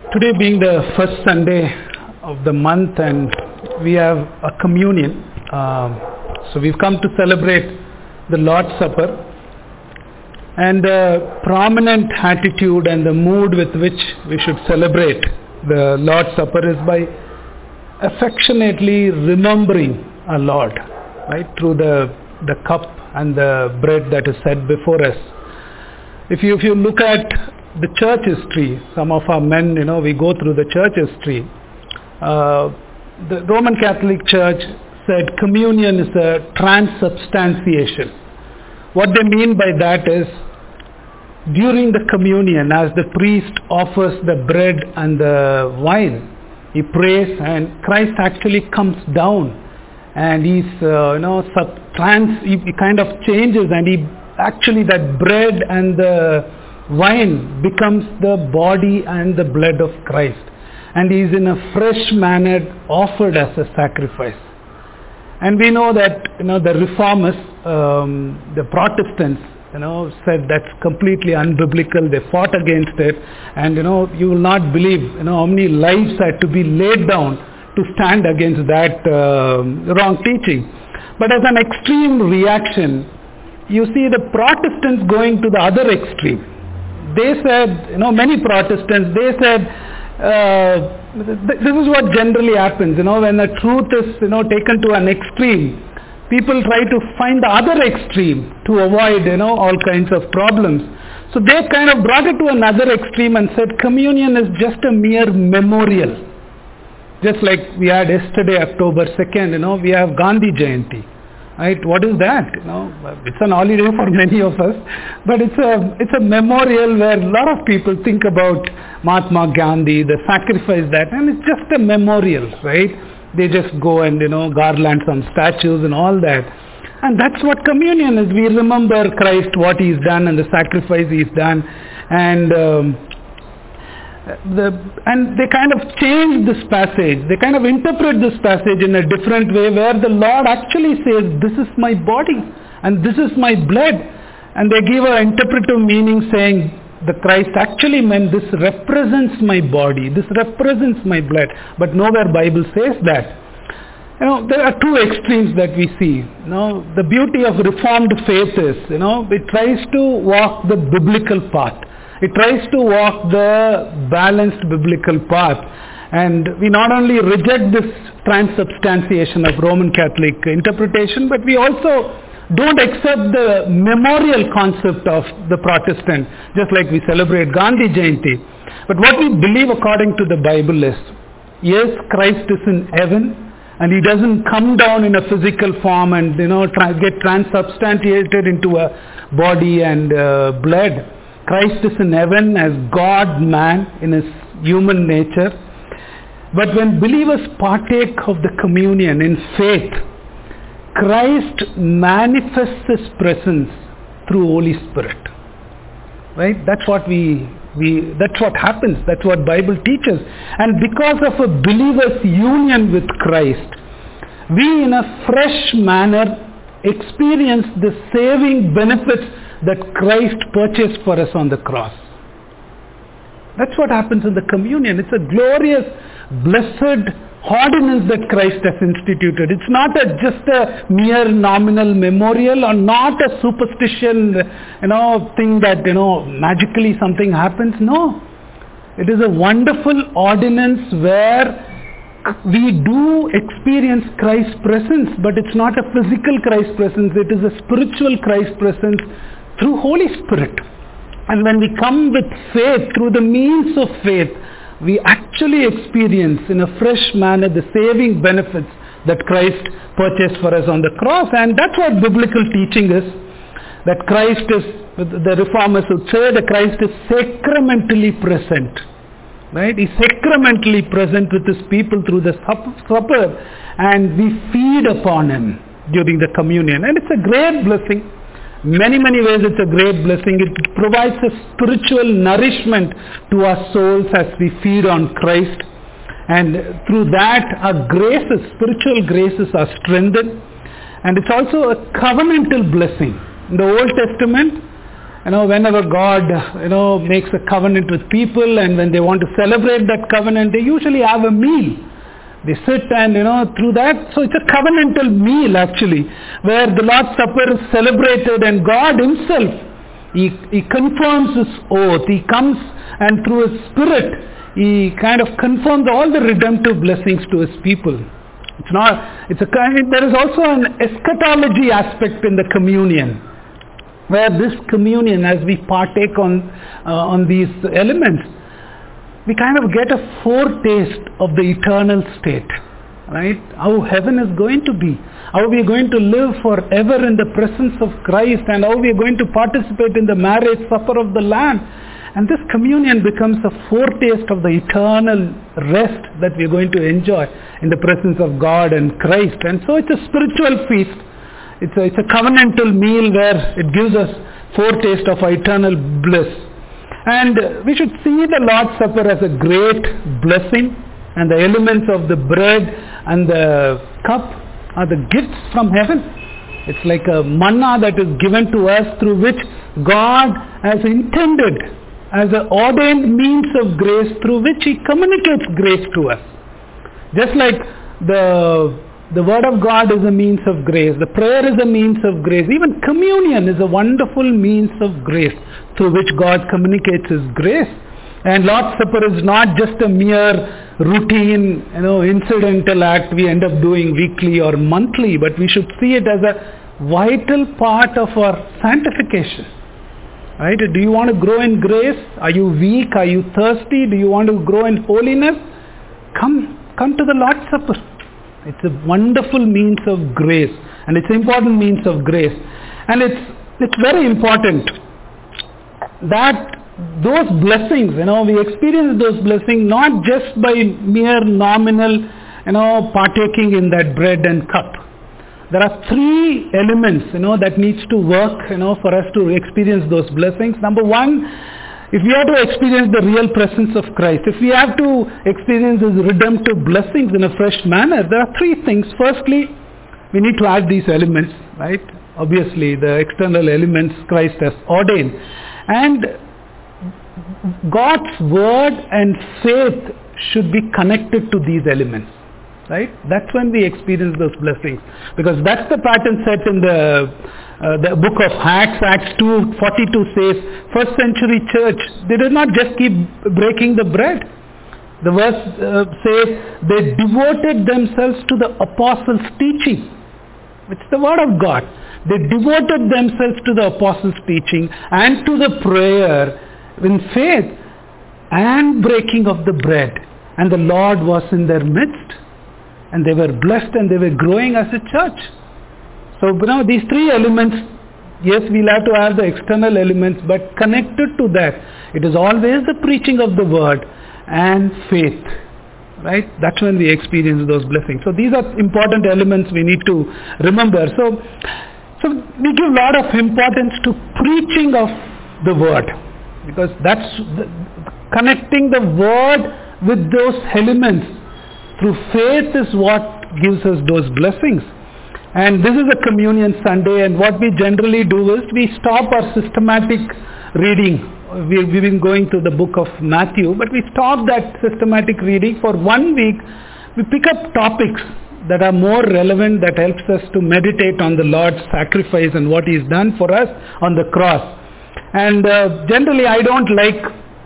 Today being the first Sunday of the month, and we have a communion. So we've come to celebrate the Lord's Supper, and the prominent attitude and the mood with which we should celebrate the Lord's Supper is by affectionately remembering our Lord, right, through the cup and the bread that is set before us. If you look at the church history, some of our men, we go through the church history. The Roman Catholic Church said communion is a transubstantiation. What they mean by that is, during the communion, as the priest offers the bread and the wine, he prays, and Christ actually comes down, and he kind of changes, and that bread and the wine becomes the body and the blood of Christ, and he is in a fresh manner offered as a sacrifice. And we know that the reformers, the Protestants, said that's completely unbiblical. They fought against it, and you will not believe how many lives had to be laid down to stand against that wrong teaching. But as an extreme reaction, you see the Protestants going to the other extreme. They said, many Protestants, they said, this is what generally happens, when the truth is, taken to an extreme, people try to find the other extreme to avoid, all kinds of problems. So they kind of brought it to another extreme and said communion is just a mere memorial. Just like we had yesterday, October 2nd, we have Gandhi Jayanti. Right? What is that? It's an holiday for many of us, but it's a memorial where a lot of people think about Mahatma Gandhi, the sacrifice that, and it's just a memorial, right? They just go and garland some statues and all that, and that's what communion is. We remember Christ, what He's done, and the sacrifice He's done, and they kind of change this passage. They kind of interpret this passage in a different way, where the Lord actually says, this is my body and this is my blood. And they give an interpretive meaning, saying the Christ actually meant this represents my body, this represents my blood. But nowhere Bible says that. There are two extremes that we see. The beauty of Reformed faith is, it tries to walk the biblical path. It tries to walk the balanced biblical path. And we not only reject this transubstantiation of Roman Catholic interpretation, but we also don't accept the memorial concept of the Protestant, just like we celebrate Gandhi Jayanti. But what we believe according to the Bible is, yes, Christ is in heaven, and He doesn't come down in a physical form and get transubstantiated into a body and blood. Christ is in heaven as God-man in His human nature. But when believers partake of the communion in faith, Christ manifests His presence through Holy Spirit. Right? That's what that's what happens. That's what Bible teaches. And because of a believer's union with Christ, we in a fresh manner experience the saving benefits that Christ purchased for us on the cross. That's what happens in the communion. It's a glorious, blessed ordinance that Christ has instituted. It's not just a mere nominal memorial, or not a superstition, thing that, magically something happens. No. It is a wonderful ordinance where we do experience Christ's presence, but it's not a physical Christ presence. It is a spiritual Christ presence through Holy Spirit. And when we come with faith, through the means of faith, we actually experience in a fresh manner the saving benefits that Christ purchased for us on the cross. And that's what biblical teaching is, that Christ is, the Reformers would say, that Christ is sacramentally present. Right? He's sacramentally present with His people through the supper, and we feed upon Him during the communion. And it's a great blessing. Many ways it's a great blessing. It provides a spiritual nourishment to our souls as we feed on Christ. And through that, our graces, spiritual graces, are strengthened. And it's also a covenantal blessing. In the Old Testament, whenever God, makes a covenant with people, and when they want to celebrate that covenant, they usually have a meal. They sit and, through that. So it's a covenantal meal actually, where the Lord's Supper is celebrated, and God himself, he confirms his oath. He comes and through his Spirit, he kind of confirms all the redemptive blessings to his people. There is also an eschatology aspect in the communion, where this communion, as we partake on these elements, we kind of get a foretaste of the eternal state, right? How heaven is going to be, how we are going to live forever in the presence of Christ, and how we are going to participate in the marriage supper of the Lamb. And this communion becomes a foretaste of the eternal rest that we are going to enjoy in the presence of God and Christ. And so it's a spiritual feast. It's a covenantal meal where it gives us foretaste of eternal bliss. And we should see the Lord's Supper as a great blessing, and the elements of the bread and the cup are the gifts from heaven. It's like a manna that is given to us, through which God has intended as an ordained means of grace, through which he communicates grace to us. Just like the Word of God is a means of grace, the prayer is a means of grace, even communion is a wonderful means of grace through which God communicates his grace. And Lord's Supper is not just a mere routine, incidental act we end up doing weekly or monthly, but we should see it as a vital part of our sanctification. Right? Do you want to grow in grace? Are you weak? Are you thirsty? Do you want to grow in holiness? Come to the Lord's Supper. It's a wonderful means of grace, and it's an important means of grace. And it's very important that those blessings, we experience those blessings not just by mere nominal, partaking in that bread and cup. There are three elements, that needs to work, for us to experience those blessings. Number one, if we have to experience the real presence of Christ, if we have to experience these redemptive blessings in a fresh manner, there are three things. Firstly, we need to add these elements, right? Obviously, the external elements Christ has ordained. And God's word and faith should be connected to these elements. Right? That's when we experience those blessings. Because that's the pattern set in the book of Acts 2:42 says, first century church, they did not just keep breaking the bread. The verse says, they devoted themselves to the apostles' teaching. It's the word of God. They devoted themselves to the apostles' teaching and to the prayer in faith and breaking of the bread. And the Lord was in their midst. And they were blessed, and they were growing as a church. So these three elements, yes, we'll have to have the external elements, but connected to that, it is always the preaching of the word and faith. Right? That's when we experience those blessings. So these are important elements we need to remember. So we give a lot of importance to preaching of the word, because that's connecting the word with those elements through faith is what gives us those blessings. And this is a communion Sunday, and what we generally do is we stop our systematic reading. We've been going to the book of Matthew, but we stop that systematic reading for 1 week. We pick up topics that are more relevant, that helps us to meditate on the Lord's sacrifice and what he's done for us on the cross. And generally I don't like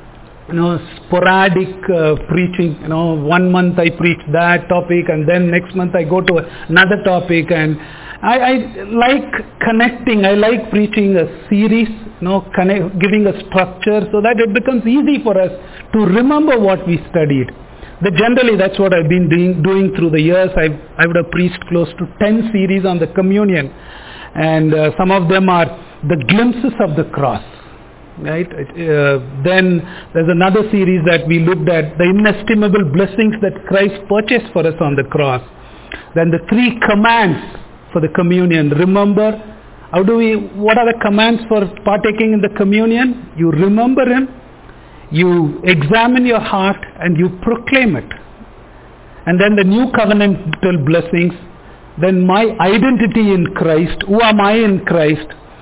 sporadic preaching. 1 month I preach that topic, and then next month I go to another topic. And I like connecting. I like preaching a series, giving a structure so that it becomes easy for us to remember what we studied. But generally that's what I've been doing through the years. I would have preached close to 10 series on the communion, and some of them are the glimpses of the cross. Right? Then there's another series that we looked at, the inestimable blessings that Christ purchased for us on the cross. Then the 3 commands for the communion. Remember, what are the commands for partaking in the communion? You remember him, you examine your heart, and you proclaim it. And then the new covenantal blessings, then my identity in Christ, who am I in Christ?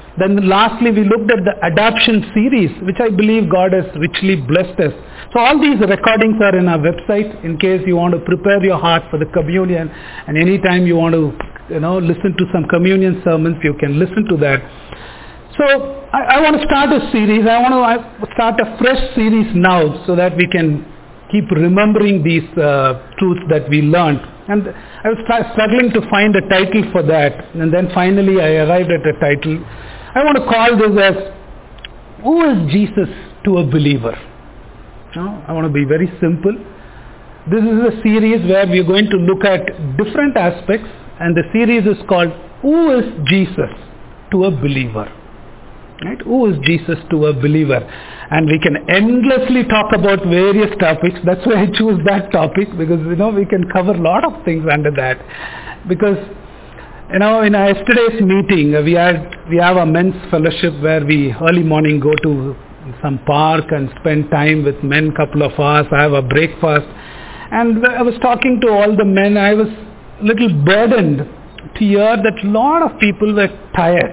Then lastly, we looked at the adoption series, which I believe God has richly blessed us. So all these recordings are in our website in case you want to prepare your heart for the communion, and anytime you want to listen to some communion sermons, you can listen to that. So I want to start a series. I want to start a fresh series now so that we can keep remembering these truths that we learned. And I was struggling to find a title for that. And then finally I arrived at a title. I want to call this as, who is Jesus to a believer? I want to be very simple. This is a series where we are going to look at different aspects, and the series is called, who is Jesus to a believer? Right? Who is Jesus to a believer? And we can endlessly talk about various topics. That's why I choose that topic, because we can cover a lot of things under that. Because in our yesterday's meeting, we have a men's fellowship where we early morning go to some park and spend time with men, couple of hours. I have a breakfast, and I was talking to all the men. I was a little burdened to hear that a lot of people were tired.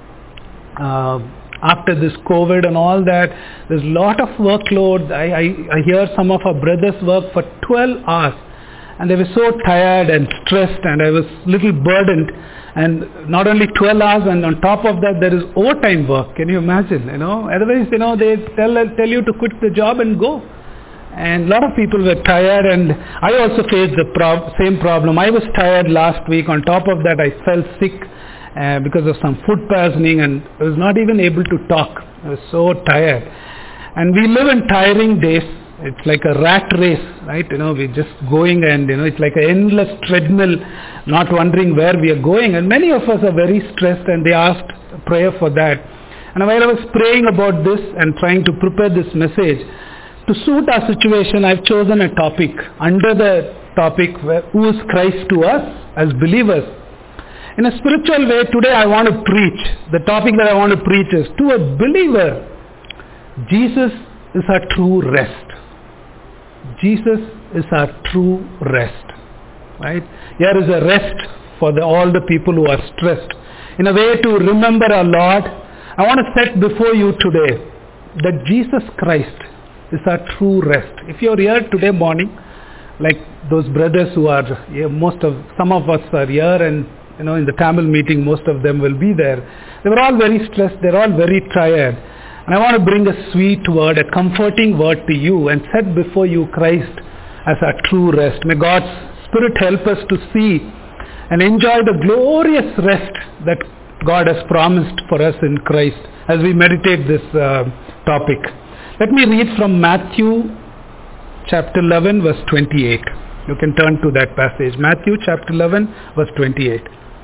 After this COVID and all that, there's a lot of workload. I hear some of our brothers work for 12 hours, and they were so tired and stressed, and I was a little burdened. And not only 12 hours, and on top of that there is overtime work. Can you imagine? Otherwise, they tell you to quit the job and go. And a lot of people were tired, and I also faced the same problem. I was tired last week. On top of that, I fell sick because of some food poisoning, and I was not even able to talk. I was so tired. And we live in tiring days. It's like a rat race, right? We're just going, and it's like an endless treadmill, not wondering where we are going. And many of us are very stressed, and they asked prayer for that. And while I was praying about this and trying to prepare this message, to suit our situation, I've chosen a topic. Under the topic, who is Christ to us as believers? In a spiritual way, today I want to preach. The topic that I want to preach is, to a believer, Jesus is our true rest. Jesus is our true rest. Right? Here is a rest for all the people who are stressed. In a way to remember our Lord, I want to set before you today that Jesus Christ is our true rest. If you're here today morning, like those brothers who are here, some of us are here, and in the Tamil meeting, most of them will be there. They were all very stressed. They're all very tired. And I want to bring a sweet word, a comforting word to you, and set before you Christ as our true rest. May God's Spirit help us to see and enjoy the glorious rest that God has promised for us in Christ as we meditate this topic. Let me read from Matthew chapter 11 verse 28. You can turn to that passage. Matthew chapter 11 verse 28.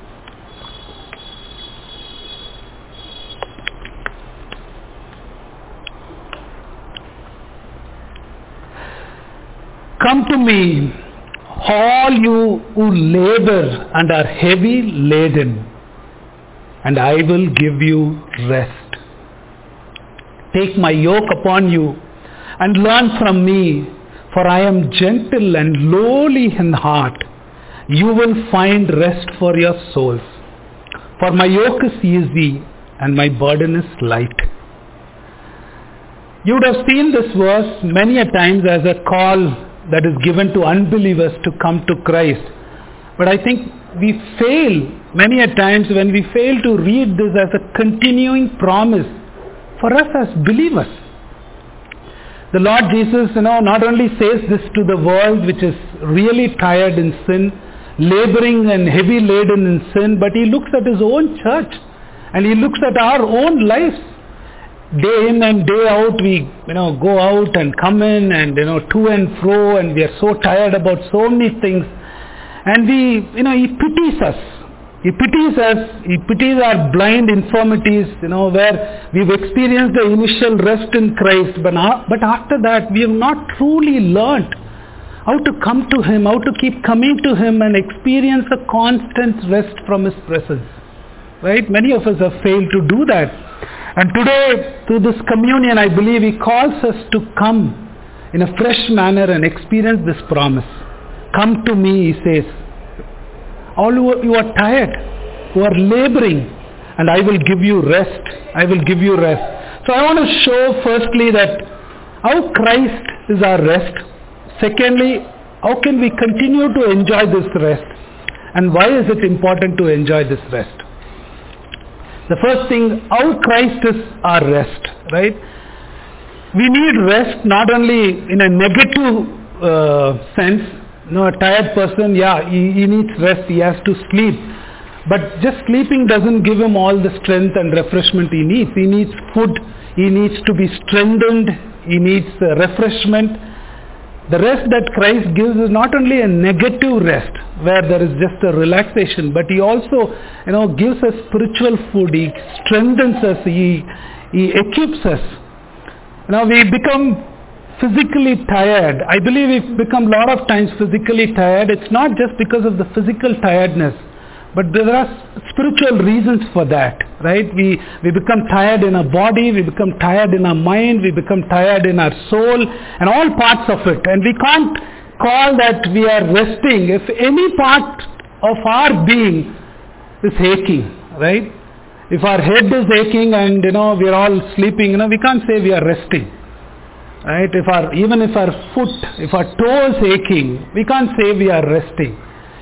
Come to me, all you who labor and are heavy laden, and I will give you rest. Take my yoke upon you and learn from me, for I am gentle and lowly in heart. You will find rest for your souls. For my yoke is easy and my burden is light. You would have seen this verse many a times as a call that is given to unbelievers to come to Christ. But I think we fail many a times when we fail to read this as a continuing promise for us as believers. The Lord Jesus, not only says this to the world which is really tired in sin, laboring and heavy laden in sin, but He looks at His own church, and He looks at our own lives. Day in and day out, we go out and come in, and to and fro, and we are so tired about so many things. And He pities us. He pities us. He pities our blind infirmities, where we've experienced the initial rest in Christ, but after that we have not truly learned how to come to Him, how to keep coming to Him and experience a constant rest from His presence. Right? Many of us have failed to do that. And today, through this communion, I believe He calls us to come in a fresh manner and experience this promise. Come to me, He says. All who are tired, who are laboring, and I will give you rest. I will give you rest. So I want to show firstly that how Christ is our rest. Secondly, how can we continue to enjoy this rest? And why is it important to enjoy this rest? The first thing, how Christ is our rest, right? We need rest not only in a negative sense. A tired person, he needs rest, he has to sleep. But just sleeping doesn't give him all the strength and refreshment he needs. He needs food, he needs to be strengthened, he needs refreshment. The rest that Christ gives is not only a negative rest where there is just a relaxation, but he also gives us spiritual food. He strengthens us, he equips us. We become physically tired. I believe we've become a lot of times physically tired. It's not just because of the physical tiredness, but there are spiritual reasons for that, right? We become tired in our body, we become tired in our mind, we become tired in our soul, and all parts of it. And we can't call that we are resting if any part of our being is aching, right? If our head is aching and we are all sleeping, we can't say we are resting, right? Even if our toe is aching, we can't say we are resting.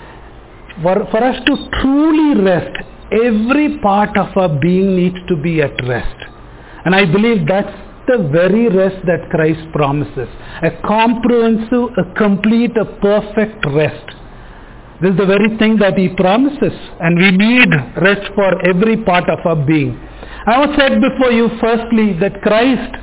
For us to truly rest, every part of our being needs to be at rest. And I believe that's the very rest that Christ promises. A comprehensive, a complete, a perfect rest. This is the very thing that he promises. And we need rest for every part of our being. I have said before you firstly that Christ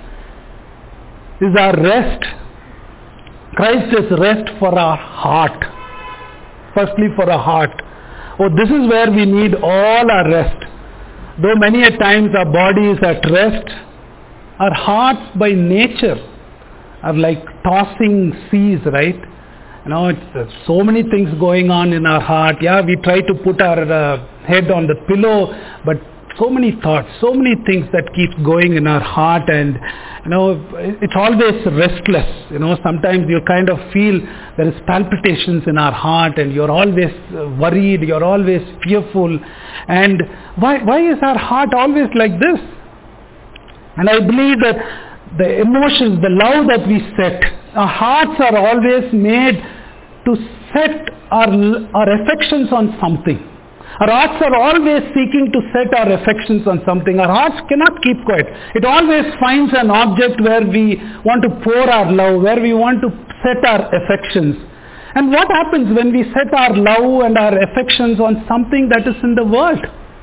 is our rest. Christ is rest for our heart. Firstly for our heart. This is where we need all our rest. Though many a times our body is at rest, our hearts by nature are like tossing seas, right? It's so many things going on in our heart. We try to put our head on the pillow, but so many thoughts, so many things that keep going in our heart, and it's always restless. Sometimes you kind of feel there is palpitations in our heart, and you're always worried, you're always fearful. And why is our heart always like this? And I believe that the emotions, the love that we set, our hearts are always made to set our affections on something. Our hearts are always seeking to set our affections on something. Our hearts cannot keep quiet. It always finds an object where we want to pour our love, where we want to set our affections. And what happens when we set our love and our affections on something that is in the world?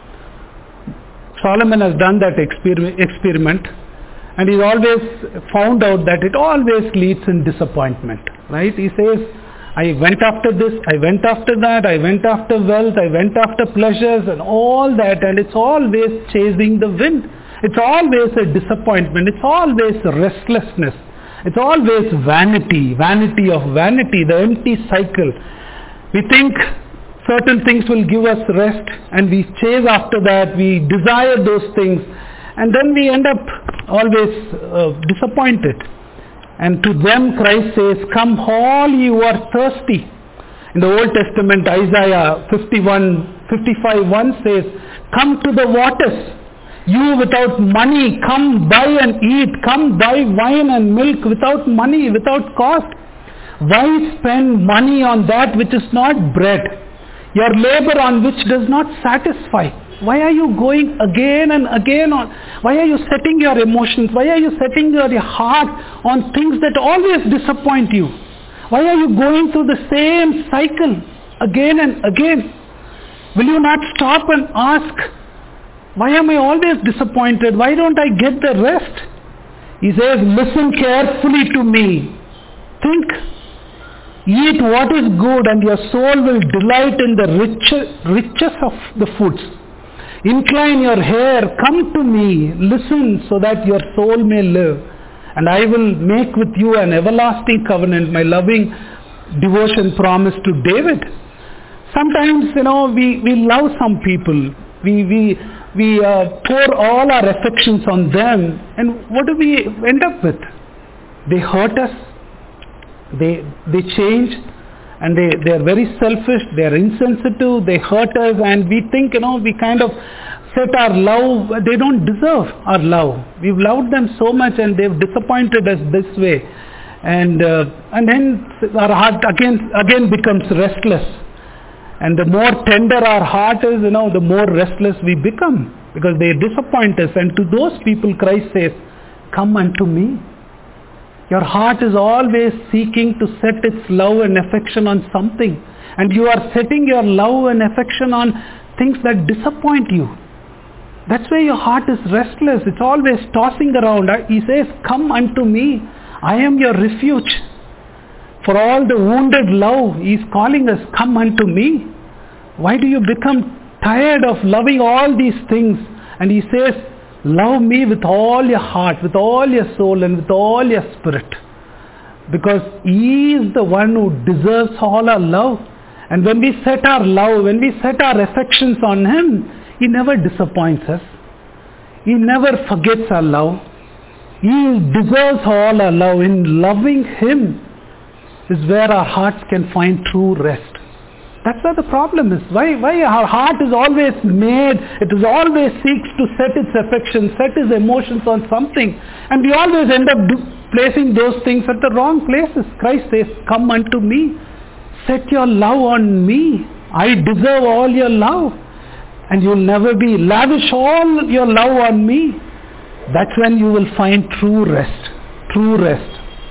Solomon has done that experiment, and he's always found out that it always leads in disappointment, right? He says, I went after this, I went after that, I went after wealth, I went after pleasures and all that, and it's always chasing the wind. It's always a disappointment. It's always restlessness. It's always vanity, vanity of vanity, the empty cycle. We think certain things will give us rest, and we chase after that, we desire those things, and then we end up always disappointed. And to them Christ says, come all you are thirsty. In the Old Testament, Isaiah 55:1 says, come to the waters. You without money, come buy and eat. Come buy wine and milk without money, without cost. Why spend money on that which is not bread? Your labor on which does not satisfy. Why are you going again and again on? Why are you setting your emotions? Why are you setting your heart on things that always disappoint you? Why are you going through the same cycle again and again? Will you not stop and ask, why am I always disappointed? Why don't I get the rest? He says, listen carefully to me. Think. Eat what is good, and your soul will delight in the riches of the foods. Incline your hair, come to me, listen so that your soul may live. And I will make with you an everlasting covenant, my loving devotion promise to David. Sometimes, we love some people. We pour all our affections on them. And what do we end up with? They hurt us. They change. And they are very selfish, they are insensitive, they hurt us, and we think, we kind of set our love, they don't deserve our love. We've loved them so much and they've disappointed us this way. And then our heart again becomes restless. And the more tender our heart is, the more restless we become, because they disappoint us. And to those people Christ says, come unto me. Your heart is always seeking to set its love and affection on something. And you are setting your love and affection on things that disappoint you. That's why your heart is restless. It's always tossing around. He says, come unto me. I am your refuge. For all the wounded love, He's calling us, come unto me. Why do you become tired of loving all these things? And He says, love me with all your heart, with all your soul, and with all your spirit. Because He is the one who deserves all our love. And when we set our love, when we set our affections on Him, He never disappoints us. He never forgets our love. He deserves all our love. In loving Him is where our hearts can find true rest. That's where the problem is. Why our heart is always made, it is always seeks to set its affection, set its emotions on something. And we always end up placing those things at the wrong places. Christ says, come unto me. Set your love on me. I deserve all your love. And you'll never be. Lavish all your love on me. That's when you will find true rest. True rest.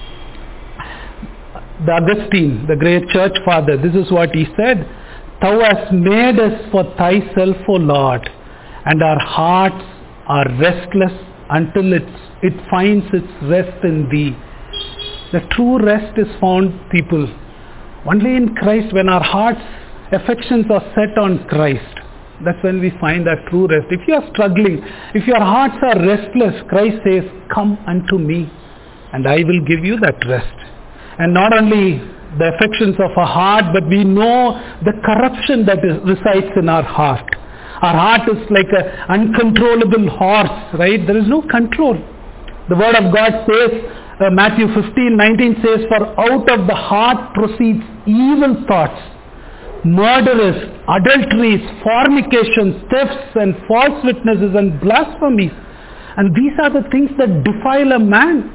The Augustine, the great church father, this is what he said. Thou hast made us for thyself, O Lord, and our hearts are restless until it finds its rest in thee. The true rest is found, people, only in Christ. When our hearts' affections are set on Christ, that's when we find that true rest. If you are struggling, if your hearts are restless, Christ says, come unto me, and I will give you that rest. And not only the affections of our heart, but we know the corruption that resides in our heart. Our heart is like an uncontrollable horse, right? There is no control. The Word of God says, Matthew 15:19 says, for out of the heart proceeds evil thoughts, murderers, adulteries, fornications, thefts, and false witnesses, and blasphemies. And these are the things that defile a man.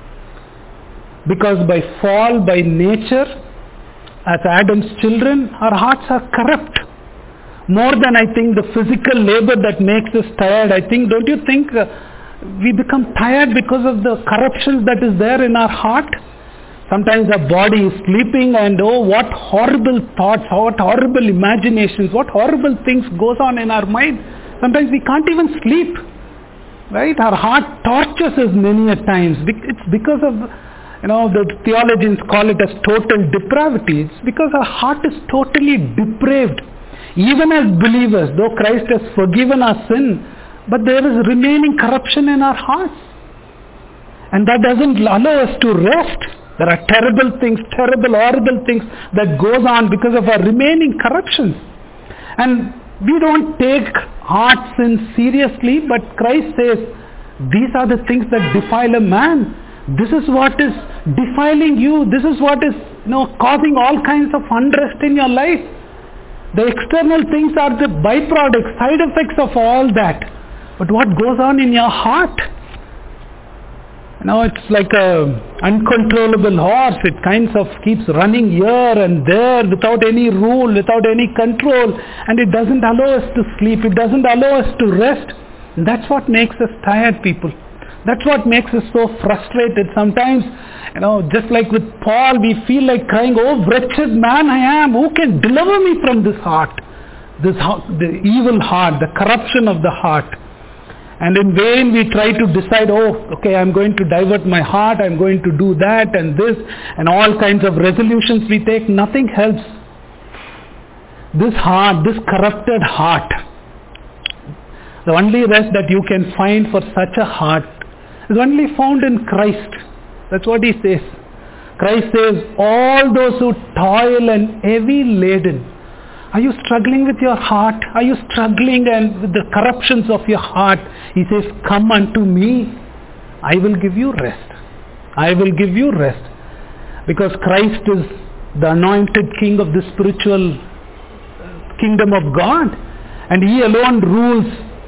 Because by fall, by nature, as Adam's children, our hearts are corrupt. More than I think the physical labor that makes us tired. Don't you think we become tired because of the corruption that is there in our heart? Sometimes our body is sleeping and what horrible thoughts, what horrible imaginations, what horrible things goes on in our mind. Sometimes we can't even sleep. Right? Our heart tortures us many a times. It's because of, the theologians call it as total depravity. It's because our heart is totally depraved. Even as believers, though Christ has forgiven our sin, but there is remaining corruption in our hearts. And that doesn't allow us to rest. There are terrible things, terrible, horrible things that goes on because of our remaining corruptions. And we don't take heart sin seriously, but Christ says, these are the things that defile a man. This is what is defiling you. This is what is causing all kinds of unrest in your life. The external things are the byproducts, side effects of all that. But what goes on in your heart? It's like an uncontrollable horse. It kind of keeps running here and there without any rule, without any control. And it doesn't allow us to sleep. It doesn't allow us to rest. And that's what makes us tired, people. That's what makes us so frustrated. Sometimes, just like with Paul, we feel like crying, oh, wretched man I am. Who can deliver me from this heart? The evil heart, the corruption of the heart. And in vain we try to decide, I'm going to divert my heart, I'm going to do that and this, and all kinds of resolutions we take. Nothing helps. This heart, this corrupted heart, the only rest that you can find for such a heart is only found in Christ. That's what he says. Christ says, all those who toil and heavy laden. Are you struggling with your heart? Are you struggling and with the corruptions of your heart? He says, come unto me. I will give you rest. I will give you rest. Because Christ is the anointed king of the spiritual kingdom of God. And he alone rules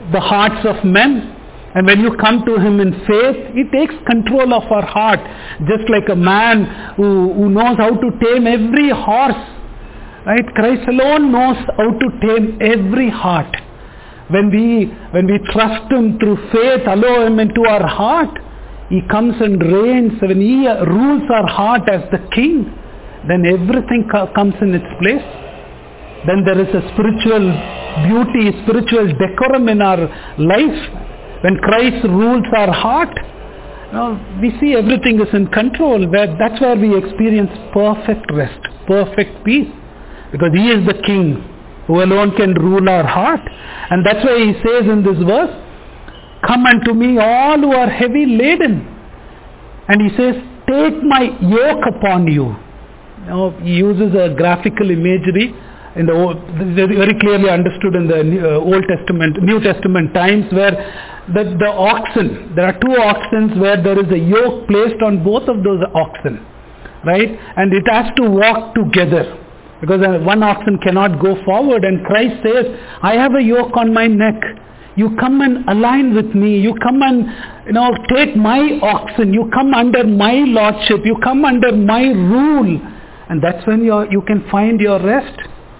the hearts of men. And when you come to him in faith, he takes control of our heart. Just like a man who knows how to tame every horse. Right? Christ alone knows how to tame every heart. When we trust him through faith, allow him into our heart, he comes and reigns. When he rules our heart as the king, then everything comes in its place. Then there is a spiritual beauty, spiritual decorum in our life. When Christ rules our heart, we see everything is in control. That's where we experience perfect rest, perfect peace. Because he is the king who alone can rule our heart. And that's why he says in this verse, come unto me all who are heavy laden. And he says, take my yoke upon you. He uses a graphical imagery in the very clearly understood in the New Testament times, where the oxen, there are two oxen where there is a yoke placed on both of those oxen, right? And it has to walk together, because one oxen cannot go forward. And Christ says, I have a yoke on my neck. You come and align with me. You come and take my oxen. You come under my lordship. You come under my rule. And that's when you can find your rest.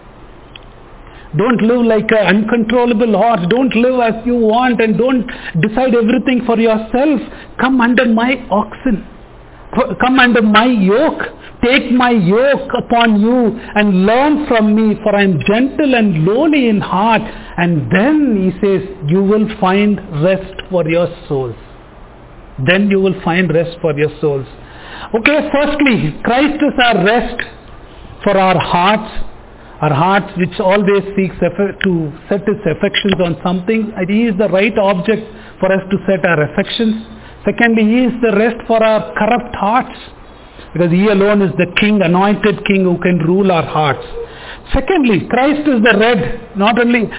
Don't live like an uncontrollable horse. Don't live as you want and don't decide everything for yourself. Come under my oxen. Come under my yoke. Take my yoke upon you and learn from me, for I am gentle and lowly in heart. And then he says, you will find rest for your souls. Then you will find rest for your souls. Okay, firstly, Christ is our rest for our hearts. Our hearts which always seeks to set its affections on something. He is the right object for us to set our affections. Secondly, he is the rest for our corrupt hearts, because he alone is the king, anointed king, who can rule our hearts. Secondly, Christ is the rest not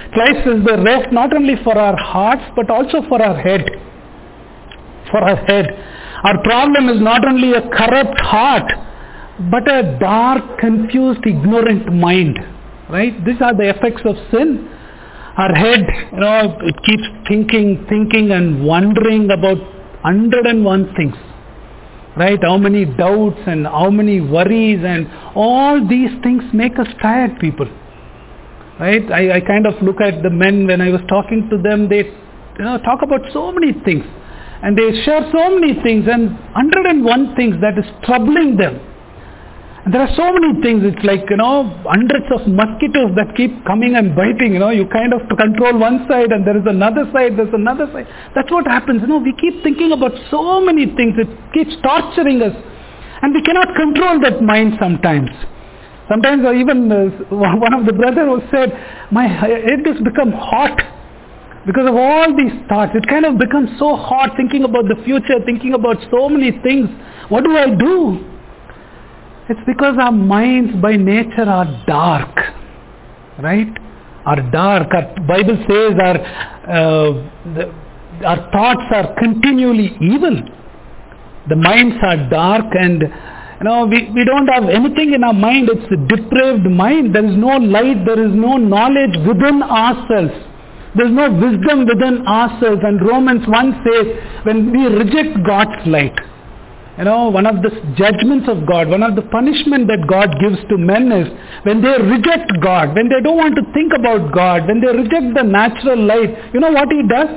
only for our hearts but also for our head. For our head. Our problem is not only a corrupt heart, but a dark, confused, ignorant mind. Right? These are the effects of sin. Our head, it keeps thinking and wondering about 101 things. Right? How many doubts and how many worries, and all these things make us tired people. Right? I kind of look at the men when I was talking to them. They talk about so many things. And they share so many things, and 101 things that is troubling them. And there are so many things. It's like, hundreds of mosquitoes that keep coming and biting. You kind of control one side and there is another side, there's another side. That's what happens. We keep thinking about so many things. It keeps torturing us. And we cannot control that mind sometimes. Sometimes even one of the brothers who said, my head has become hot because of all these thoughts. It kind of becomes so hot thinking about the future, thinking about so many things. What do I do? It's because our minds by nature are dark, right? Are dark. Our Bible says our thoughts are continually evil. The minds are dark, and we don't have anything in our mind. It's a depraved mind. There is no light. There is no knowledge within ourselves. There is no wisdom within ourselves. And Romans 1 says, when we reject God's light, one of the judgments of God, one of the punishment that God gives to men is when they reject God, when they don't want to think about God, when they reject the natural light, you know what he does?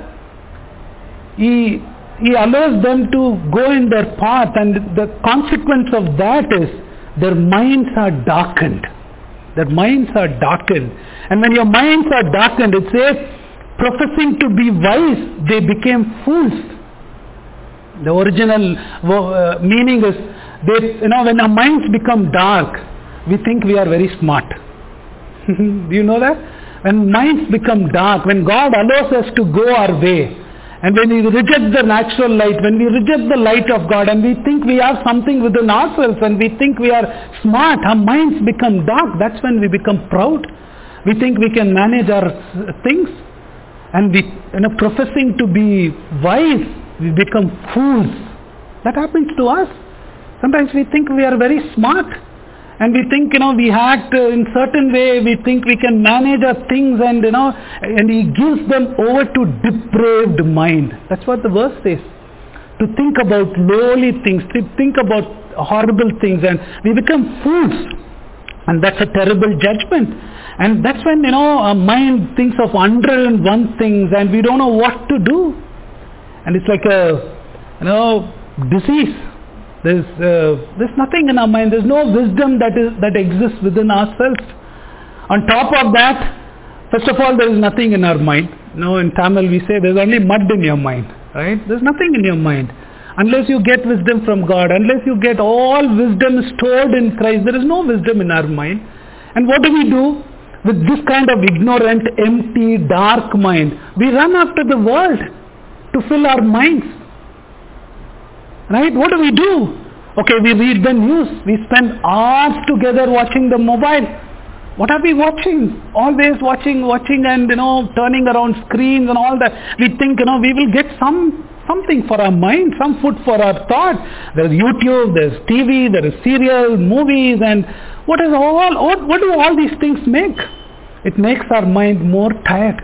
He allows them to go in their path, and the consequence of that is their minds are darkened. Their minds are darkened. And when your minds are darkened, it says, professing to be wise, they became fools. The original meaning is, when our minds become dark, we think we are very smart. Do you know that? When minds become dark, when God allows us to go our way, and when we reject the natural light, when we reject the light of God, and we think we have something within ourselves, and we think we are smart, our minds become dark. That's when we become proud. We think we can manage our things, and we, professing to be wise, we become fools. That happens to us. Sometimes we think we are very smart. And we think, we act in certain way, we think we can manage our things, and and he gives them over to depraved mind. That's what the verse says. To think about lowly things, to think about horrible things, and we become fools. And that's a terrible judgment. And that's when, our mind thinks of 101 things, and we don't know what to do. And it's like a, disease. There's nothing in our mind. There's no wisdom that exists within ourselves. On top of that, first of all, there is nothing in our mind. In Tamil we say there's only mud in your mind. Right? There's nothing in your mind. Unless you get wisdom from God, unless you get all wisdom stored in Christ, there is no wisdom in our mind. And what do we do? With this kind of ignorant, empty, dark mind, we run after the world to fill our minds. Right? What do we do? Okay, we read the news. We spend hours together watching the mobile. What are we watching? Always watching and turning around screens and all that. We think we will get something for our mind, some food for our thought. There's YouTube, there's TV, there is serial, movies, and what do all these things make? It makes our mind more tired,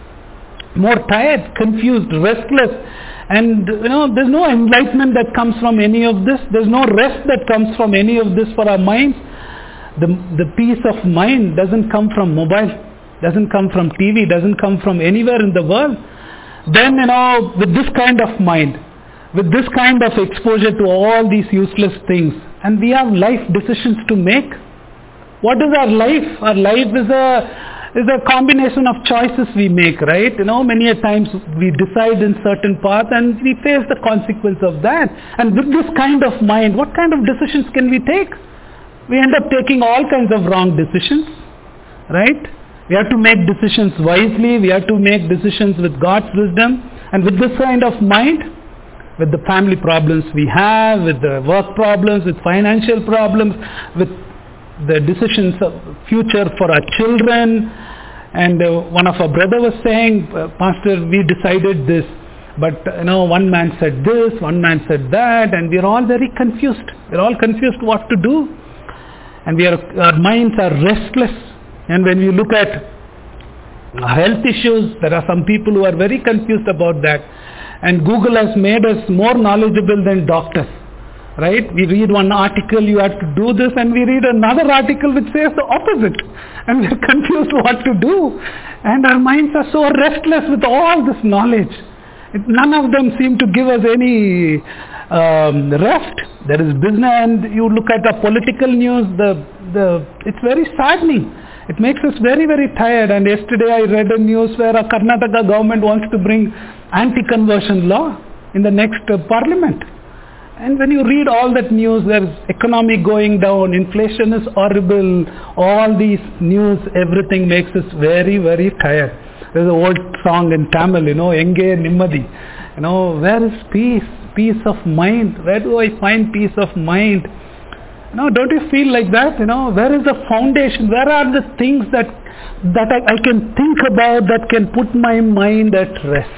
confused, restless. And there's no enlightenment that comes from any of this. There's no rest that comes from any of this for our minds. The peace of mind doesn't come from mobile, doesn't come from TV, doesn't come from anywhere in the world. Then, with this kind of mind, with this kind of exposure to all these useless things, and we have life decisions to make. What is our life? Our life is a combination of choices we make, right? Many a times we decide in certain path and we face the consequence of that. And with this kind of mind, what kind of decisions can we take? We end up taking all kinds of wrong decisions, right? We have to make decisions wisely. We have to make decisions with God's wisdom. And with this kind of mind, with the family problems we have, with the work problems, with financial problems, with the decisions of future for our children. And one of our brother was saying, Pastor, we decided this, but one man said this, one man said that, and we're all very confused. We're all confused what to do, and our minds are restless. And when we look at health issues, there are some people who are very confused about that. And Google has made us more knowledgeable than doctors. Right? We read one article, you have to do this, and we read another article which says the opposite. And we're confused what to do. And our minds are so restless with all this knowledge. None of them seem to give us any rest. There is business, and you look at the political news, it's very saddening. It makes us very, very tired. And yesterday I read a news where a Karnataka government wants to bring anti-conversion law in the next parliament. And when you read all that news, there's economy going down, inflation is horrible, all these news, everything makes us very, very tired. There's an old song in Tamil, Enge Nimmadi. Where is peace? Peace of mind. Where do I find peace of mind? Don't you feel like that? Where is the foundation? Where are the things that I can think about that can put my mind at rest?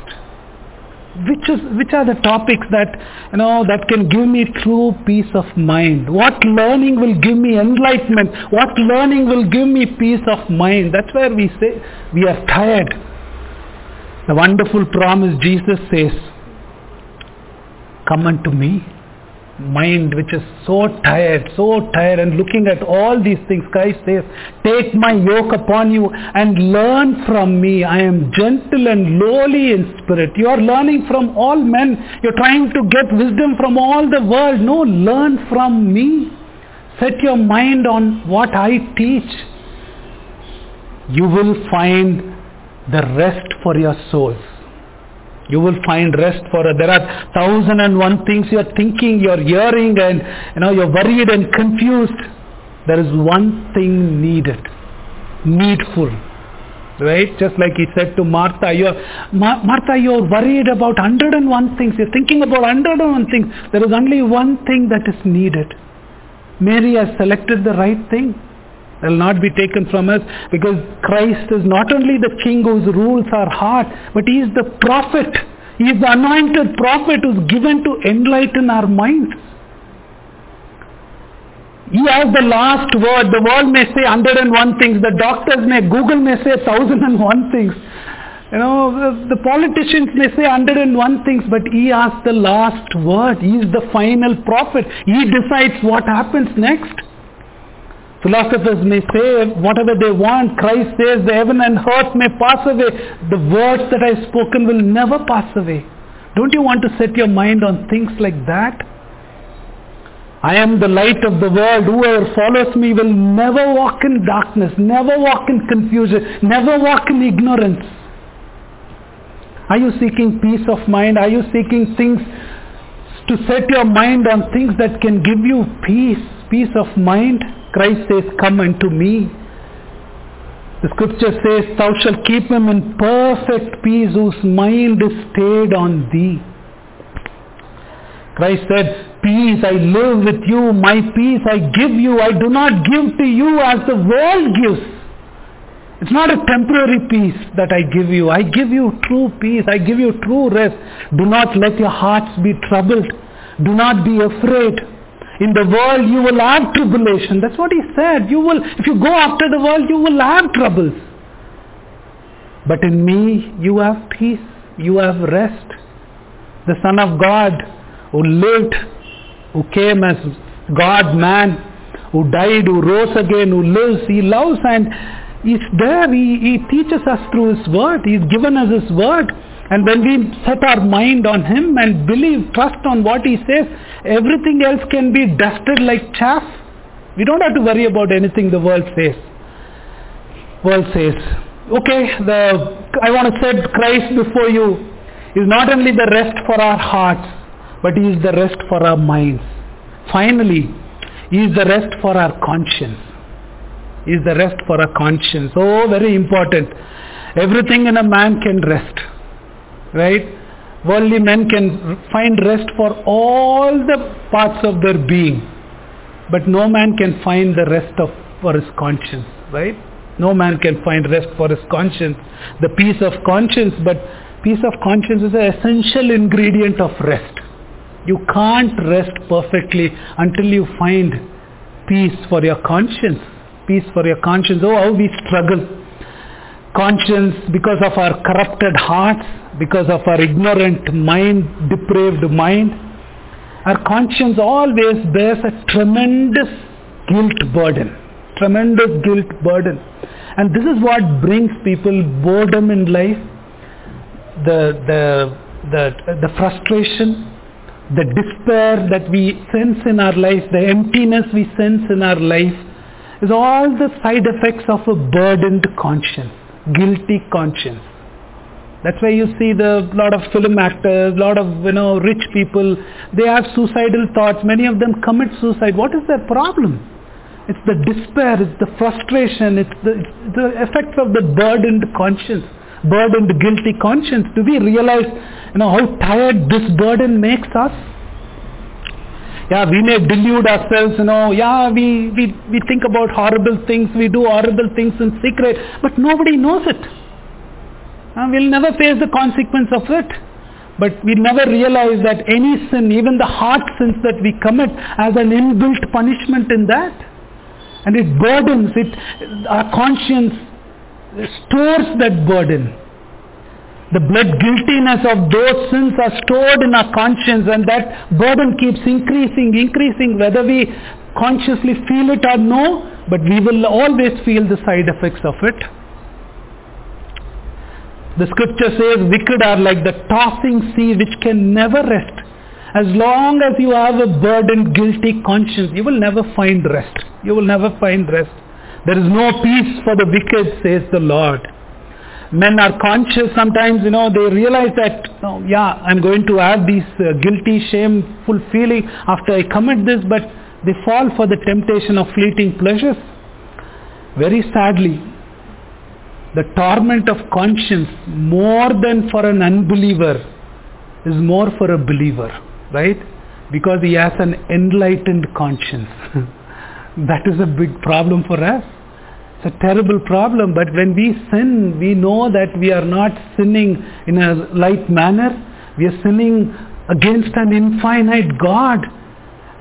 Which are the topics that that can give me true peace of mind? What learning will give me enlightenment? What learning will give me peace of mind? That's where we say we are tired. The wonderful promise Jesus says, come unto me. Mind which is so tired, and looking at all these things, Christ says, take my yoke upon you and learn from me. I am gentle and lowly in spirit. You are learning from all men. You're trying to get wisdom from all the world. No, learn from me. Set your mind on what I teach. You will find the rest for your souls. You will find rest for it. There are 1,001 things you are thinking, you are hearing, and you're worried and confused. There is one thing needful. Right? Just like he said to Martha, Martha, you're worried about 101 things. You're thinking about 101 things. There is only one thing that is needed. Mary has selected the right thing. It will not be taken from us, because Christ is not only the King whose rules our heart, but He is the prophet. He is the anointed prophet who is given to enlighten our minds. He has the last word. The world may say 101 things. The doctors may, Google may say 1001 things. The politicians may say 101 things, but he has the last word. He is the final prophet. He decides what happens next. Philosophers may say whatever they want. Christ says the heaven and earth may pass away. The words that I have spoken will never pass away. Don't you want to set your mind on things like that? I am the light of the world. Whoever follows me will never walk in darkness, never walk in confusion, never walk in ignorance. Are you seeking peace of mind? Are you seeking things to set your mind on things that can give you peace of mind? Christ says, come unto me. The scripture says, thou shalt keep him in perfect peace whose mind is stayed on thee. Christ said, peace I live with you, my peace I give you. I do not give to you as the world gives. It's not a temporary peace that I give you. I give you true peace. I give you true rest. Do not let your hearts be troubled. Do not be afraid. In the world you will have tribulation. That's what he said. If you go after the world, you will have troubles. But in me, you have peace. You have rest. The Son of God who lived, who came as God, man, who died, who rose again, who lives, he loves, and he's there. He teaches us through his word. He's given us his word. And when we set our mind on him and believe, trust on what he says, everything else can be dusted like chaff. We don't have to worry about anything the world says. Okay, I want to set Christ before you. Is not only the rest for our hearts, but he is the rest for our minds. Finally, he is the rest for our conscience. He is the rest for our conscience. Oh, very important. Everything in a man can rest. Right? Worldly men can find rest for all the parts of their being. But no man can find the rest for his conscience. Right? No man can find rest for his conscience. The peace of conscience, but peace of conscience is an essential ingredient of rest. You can't rest perfectly until you find peace for your conscience. Peace for your conscience. Oh, how we struggle. Conscience, because of our corrupted hearts, because of our ignorant mind, depraved mind, our conscience always bears a tremendous guilt burden. Tremendous guilt burden. And this is what brings people boredom in life, the frustration, the despair that we sense in our life, the emptiness we sense in our life, is all the side effects of a burdened conscience, guilty conscience. That's why you see a lot of film actors, a lot of rich people, they have suicidal thoughts. Many of them commit suicide. What is their problem? It's the despair, it's the frustration, it's the effects of the burdened conscience, burdened guilty conscience. Do we realize how tired this burden makes us? Yeah, we may delude ourselves, we think about horrible things, we do horrible things in secret, but nobody knows it. We'll never face the consequence of it. But we never realize that any sin, even the heart sins that we commit, has an inbuilt punishment in that. And it burdens, our conscience stores that burden. The blood guiltiness of those sins are stored in our conscience, and that burden keeps increasing, whether we consciously feel it or no, but we will always feel the side effects of it. The scripture says, wicked are like the tossing sea which can never rest. As long as you have a burdened, guilty conscience, you will never find rest. You will never find rest. There is no peace for the wicked, says the Lord. Men are conscious sometimes, they realize that, I'm going to have these guilty, shameful feeling after I commit this, but they fall for the temptation of fleeting pleasures. Very sadly, the torment of conscience, more than for an unbeliever, is more for a believer, right? Because he has an enlightened conscience. That is a big problem for us. It's a terrible problem, but when we sin, we know that we are not sinning in a light manner. We are sinning against an infinite God.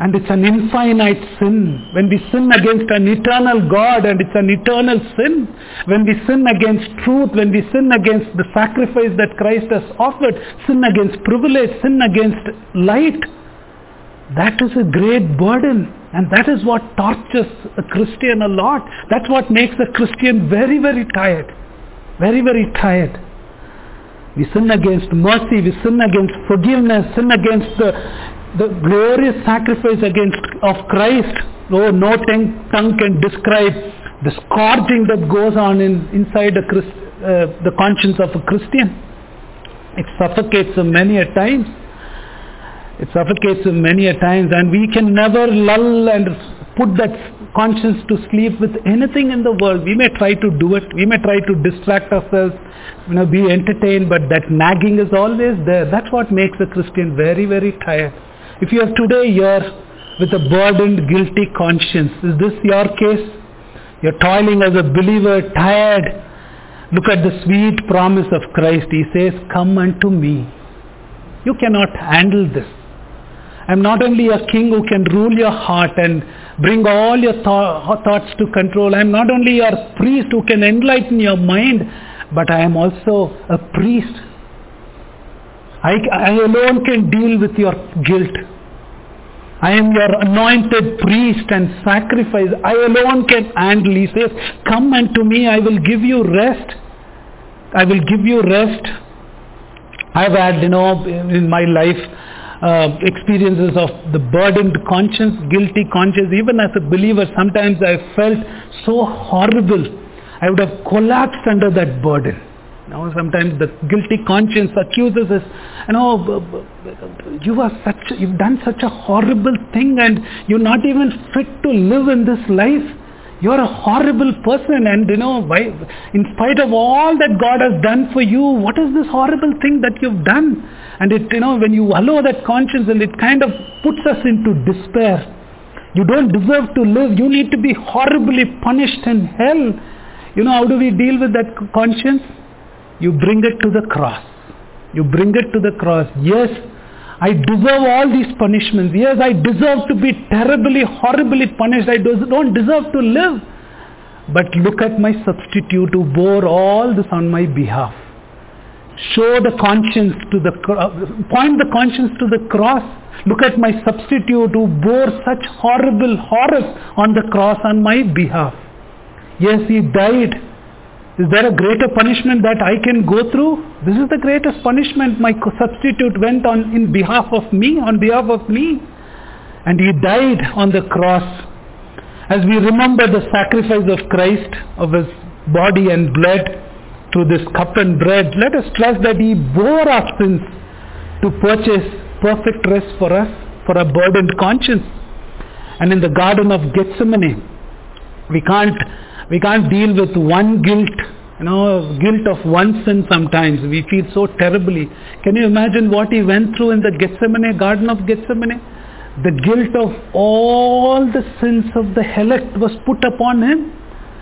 And it's an infinite sin. When we sin against an eternal God, and it's an eternal sin. When we sin against truth, when we sin against the sacrifice that Christ has offered, sin against privilege, sin against light, that is a great burden. And that is what tortures a Christian a lot. That's what makes a Christian very, very tired. Very, very tired. We sin against mercy, we sin against forgiveness, sin against the glorious sacrifice of Christ. Oh, no tongue can describe the scourging that goes on inside the conscience of a Christian. It suffocates him many a times. It suffocates him many a times, and we can never lull and put that conscience to sleep with anything in the world. We may try to do it. We may try to distract ourselves, be entertained, but that nagging is always there. That's what makes a Christian very, very tired. If you are today here with a burdened, guilty conscience, is this your case? You're toiling as a believer, tired. Look at the sweet promise of Christ. He says, come unto me. You cannot handle this. I'm not only a king who can rule your heart and bring all your thoughts to control. I'm not only your priest who can enlighten your mind, but I am also a priest. I alone can deal with your guilt. I am your anointed priest and sacrifice. I alone can handle. He says, come unto me, I will give you rest. I will give you rest. I've had, in my life, experiences of the burdened conscience, guilty conscience. Even as a believer, sometimes I felt so horrible. I would have collapsed under that burden. Sometimes the guilty conscience accuses us, you've done such a horrible thing, and you're not even fit to live in this life. You're a horrible person, and in spite of all that God has done for you, what is this horrible thing that you've done? And when you allow that conscience, and it kind of puts us into despair. You don't deserve to live. You need to be horribly punished in hell. How do we deal with that conscience? You bring it to the cross. You bring it to the cross. Yes, I deserve all these punishments. Yes, I deserve to be terribly, horribly punished. I don't deserve to live. But look at my substitute who bore all this on my behalf. Show the conscience to the cross. Point the conscience to the cross. Look at my substitute who bore such horrible horrors on the cross on my behalf. Yes, he died. Is there a greater punishment that I can go through? This is the greatest punishment. My substitute went on in behalf of me, on behalf of me. And he died on the cross. As we remember the sacrifice of Christ, of his body and blood, through this cup and bread, let us trust that he bore our sins to purchase perfect rest for us, for a burdened conscience. And in the Garden of Gethsemane, we can't deal with one guilt, guilt of one sin sometimes. We feel so terribly. Can you imagine what he went through in the Garden of Gethsemane? The guilt of all the sins of the elect was put upon him.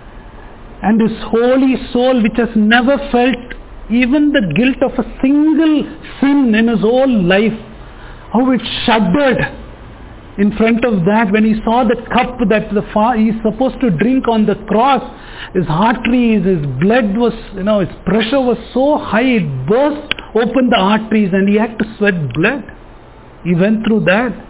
And his holy soul, which has never felt even the guilt of a single sin in his whole life, how it shuddered in front of that when he saw the cup that he's supposed to drink on the cross. His arteries, his blood was, his pressure was so high, it burst open the arteries and he had to sweat blood. He went through that.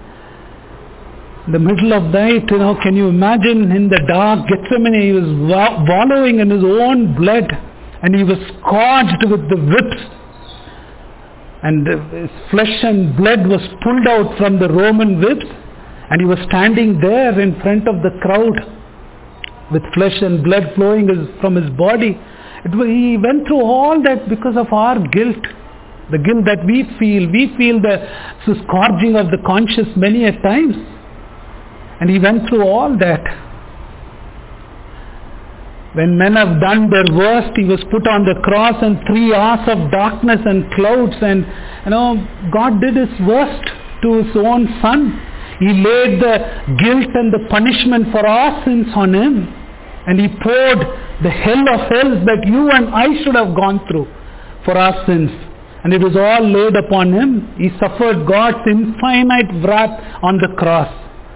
In the middle of night, can you imagine in the dark Gethsemane, he was wallowing in his own blood and he was scourged with the whips. And his flesh and blood was pulled out from the Roman whips. And he was standing there in front of the crowd with flesh and blood flowing from his body. He went through all that because of our guilt. The guilt that we feel. We feel the scourging of the conscience many a times. And he went through all that. When men have done their worst, he was put on the cross and 3 hours of darkness and clouds. And God did his worst to his own son. He laid the guilt and the punishment for our sins on him. And he poured the hell of hells that you and I should have gone through for our sins. And it was all laid upon him. He suffered God's infinite wrath on the cross.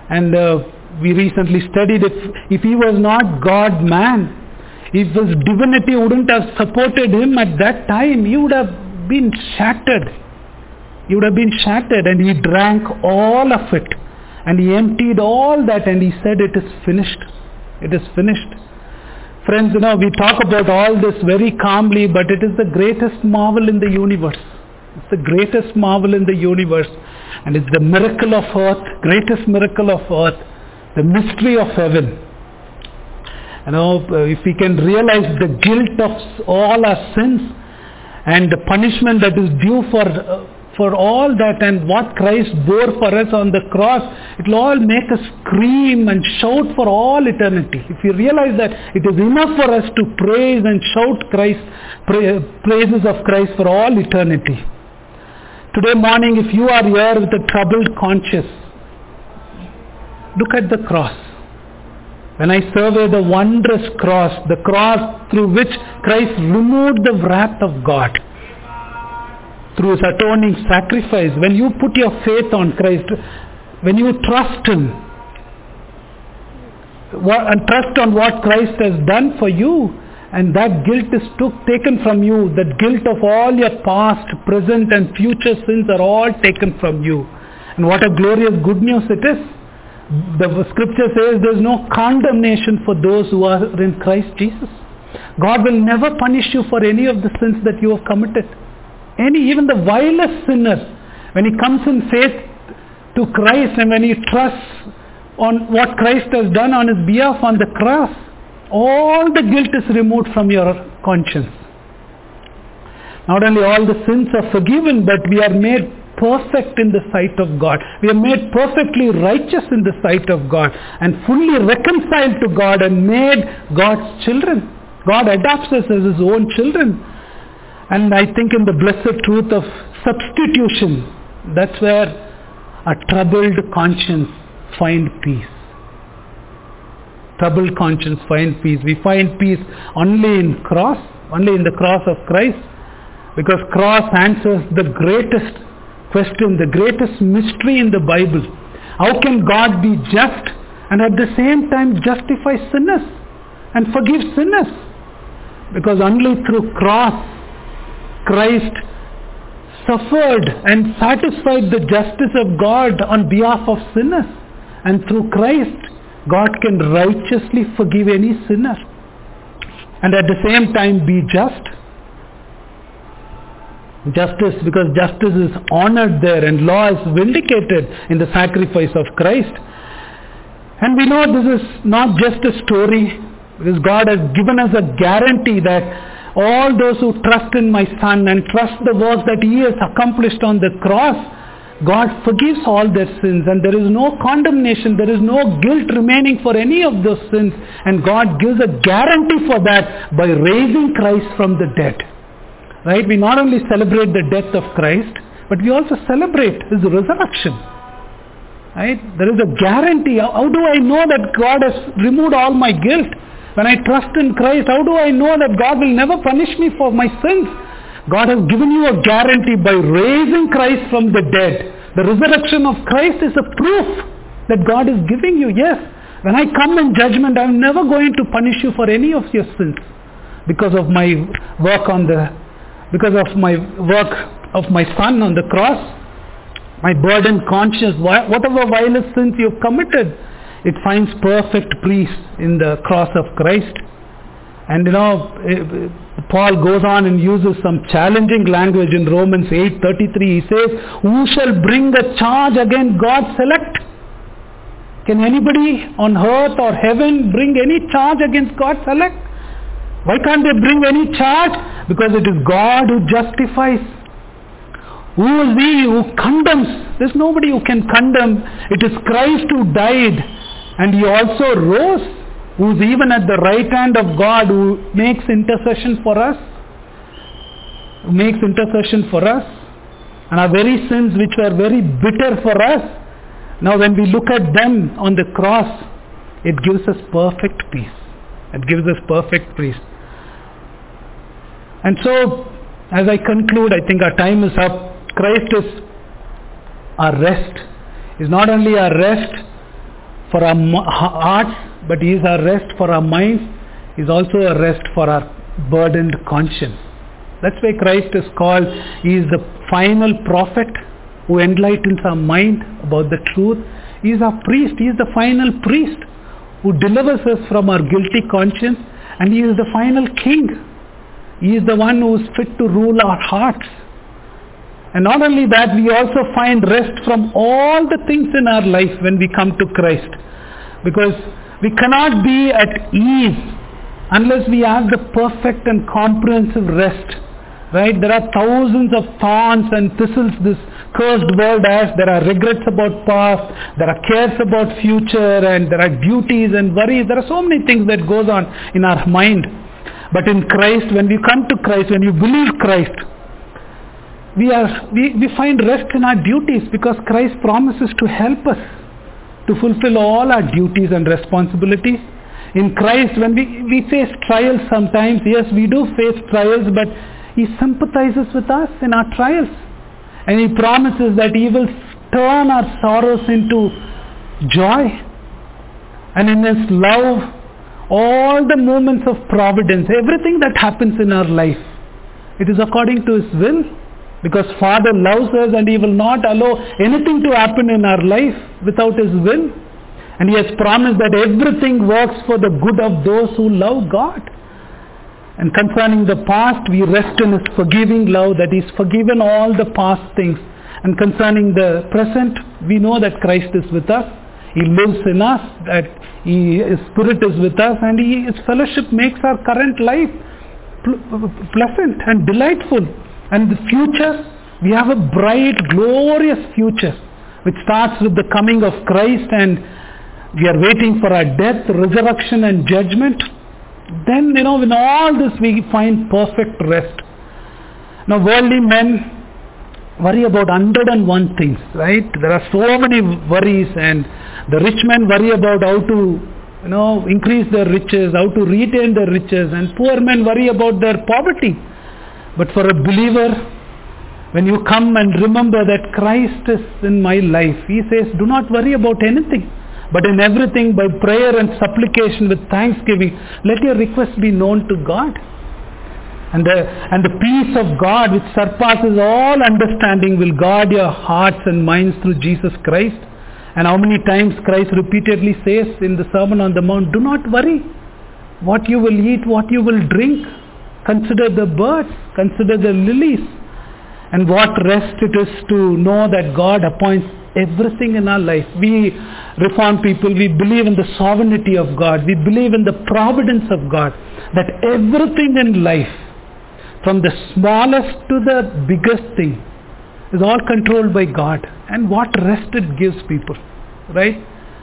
And we recently studied if he was not God-man, if his divinity wouldn't have supported him at that time, he would have been shattered. He would have been shattered, and he drank all of it. And he emptied all that, and he said, it is finished. It is finished. Friends, we talk about all this very calmly, but it is the greatest marvel in the universe. It's the greatest marvel in the universe. And it's the miracle of earth, greatest miracle of earth, the mystery of heaven. If we can realize the guilt of all our sins and the punishment that is due for all that, and what Christ bore for us on the cross, it will all make us scream and shout for all eternity. If you realize that it is enough for us to praise and shout praises of Christ for all eternity. Today morning, if you are here with a troubled conscience, look at the cross. When I survey the wondrous cross, the cross through which Christ removed the wrath of God, through his atoning sacrifice, when you put your faith on Christ, when you trust him, and trust on what Christ has done for you, and that guilt is taken from you, that guilt of all your past, present and future sins are all taken from you. And what a glorious good news it is. The scripture says there is no condemnation for those who are in Christ Jesus. God will never punish you for any of the sins that you have committed. Even the vilest sinner, when he comes in faith to Christ and when he trusts on what Christ has done on his behalf on the cross, all the guilt is removed from your conscience. Not only all the sins are forgiven, but we are made perfect in the sight of God. We are made perfectly righteous in the sight of God and fully reconciled to God and made God's children. God adopts us as his own children. And I think in the blessed truth of substitution, that's where a troubled conscience finds peace. Troubled conscience finds peace. We find peace only in the cross of Christ, because cross answers the greatest question, the greatest mystery in the Bible. How can God be just and at the same time justify sinners and forgive sinners? Because only through cross Christ suffered and satisfied the justice of God on behalf of sinners. And through Christ, God can righteously forgive any sinner and at the same time be just. Justice, because justice is honored there and law is vindicated in the sacrifice of Christ. And we know this is not just a story, because God has given us a guarantee that all those who trust in my Son and trust the work that he has accomplished on the cross, God forgives all their sins, and there is no condemnation, there is no guilt remaining for any of those sins, and God gives a guarantee for that by raising Christ from the dead. Right? We not only celebrate the death of Christ, but we also celebrate his resurrection. Right? There is a guarantee. How do I know that God has removed all my guilt? When I trust in Christ, how do I know that God will never punish me for my sins? God has given you a guarantee by raising Christ from the dead. The resurrection of Christ is a proof that God is giving you. Yes, when I come in judgment, I am never going to punish you for any of your sins because of my work of my Son on the cross. My burdened conscience, whatever vilest sins you have committed, it finds perfect peace in the cross of Christ. And Paul goes on and uses some challenging language in Romans 8:33. He says, who shall bring the charge against God's elect? Can anybody on earth or heaven bring any charge against God's elect? Why can't they bring any charge? Because it is God who justifies. Who is he who condemns? There's nobody who can condemn. It is Christ who died, and he also rose, who is even at the right hand of God, who makes intercession for us. Who makes intercession for us. And our very sins, which were very bitter for us, now when we look at them on the cross, it gives us perfect peace. It gives us perfect peace. And so, as I conclude, I think our time is up. Christ is our rest. Is not only our rest, for our hearts, but He is our rest for our minds. He is also a rest for our burdened conscience. That's why Christ is called, He is the final prophet who enlightens our mind about the truth. He is our priest. He is the final priest who delivers us from our guilty conscience, and He is the final king. He is the one who is fit to rule our hearts. And not only that, we also find rest from all the things in our life when we come to Christ. Because we cannot be at ease unless we have the perfect and comprehensive rest. Right? There are thousands of thorns and thistles this cursed world has. There are regrets about past. There are cares about future. And there are duties and worries. There are so many things that goes on in our mind. But in Christ, when we come to Christ, when you believe Christ, we find rest in our duties, because Christ promises to help us to fulfill all our duties and responsibilities. In Christ, when we face trials sometimes, yes, we do face trials, but He sympathizes with us in our trials. And He promises that He will turn our sorrows into joy. And in His love, all the moments of providence, everything that happens in our life, it is according to His will. Because Father loves us, and He will not allow anything to happen in our life without His will. And He has promised that everything works for the good of those who love God. And concerning the past, we rest in His forgiving love, that He's forgiven all the past things. And concerning the present, we know that Christ is with us. He lives in us, that His Spirit is with us, and His fellowship makes our current life pleasant and delightful. And the future, we have a bright, glorious future, which starts with the coming of Christ, and we are waiting for our death, resurrection, and judgment. Then, in all this we find perfect rest. Now, worldly men worry about 101 things, right? There are so many worries, and the rich men worry about how to, increase their riches, how to retain their riches, and poor men worry about their poverty. But for a believer, when you come and remember that Christ is in my life, He says, do not worry about anything, but in everything by prayer and supplication with thanksgiving, let your requests be known to God. And the peace of God, which surpasses all understanding, will guard your hearts and minds through Jesus Christ. And how many times Christ repeatedly says in the Sermon on the Mount, do not worry what you will eat, what you will drink. Consider the birds, consider the lilies. And what rest it is to know that God appoints everything in our life. We Reformed people, we believe in the sovereignty of God. We believe in the providence of God. That everything in life, from the smallest to the biggest thing, is all controlled by God. And what rest it gives people, right?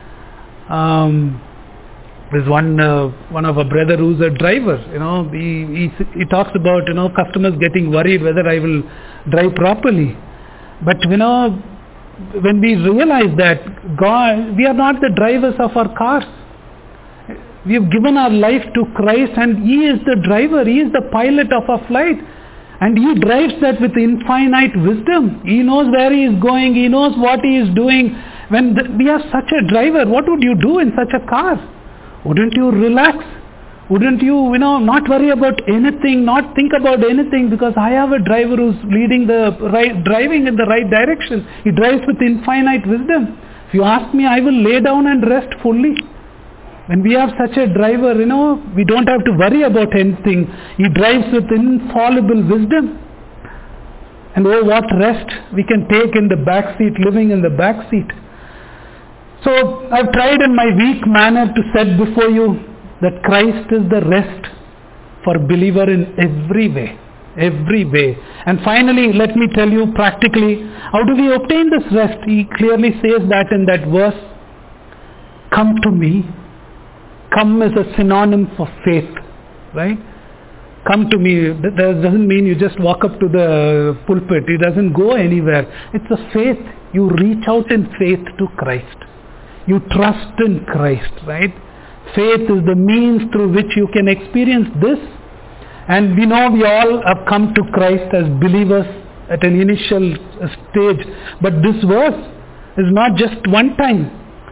There's one of our brother who's a driver. He talks about customers getting worried whether I will drive properly. But when we realize that we are not the drivers of our cars. We have given our life to Christ, and He is the driver. He is the pilot of our flight. And He drives that with infinite wisdom. He knows where He is going. He knows what He is doing. When we have such a driver, what would you do in such a car? Wouldn't you relax? Wouldn't you, not worry about anything, not think about anything, because I have a driver who's driving in the right direction. He drives with infinite wisdom. If you ask me, I will lay down and rest fully. When we have such a driver, we don't have to worry about anything. He drives with infallible wisdom. And what rest we can take in the back seat, living in the back seat. So I've tried in my weak manner to set before you that Christ is the rest for believer in every way. Every way. And finally, let me tell you practically, how do we obtain this rest? He clearly says that in that verse, come to me. Come is a synonym for faith, right? Come to me. That doesn't mean you just walk up to the pulpit. It doesn't go anywhere. It's a faith. You reach out in faith to Christ. You trust in Christ, right? Faith is the means through which you can experience this. And we know we all have come to Christ as believers at an initial stage. But this verse is not just one time.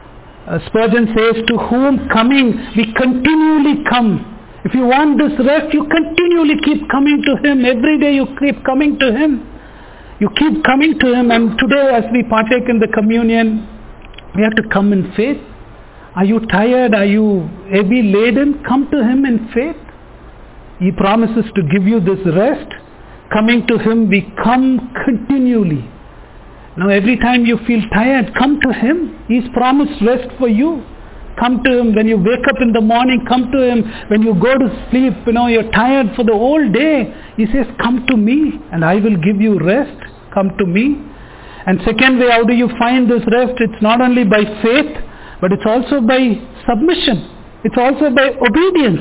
Spurgeon says, to whom coming we continually come. If you want this rest, you continually keep coming to Him. Every day you keep coming to Him. You keep coming to Him, and today as we partake in the communion, we have to come in faith. Are you tired? Are you heavy laden? Come to Him in faith. He promises to give you this rest. Coming to Him, we come continually. Now every time you feel tired, come to Him. He's promised rest for you. Come to Him. When you wake up in the morning, come to Him. When you go to sleep, you're tired for the whole day. He says, come to me and I will give you rest. Come to me. And second way, how do you find this rest? It's not only by faith, but it's also by submission. It's also by obedience.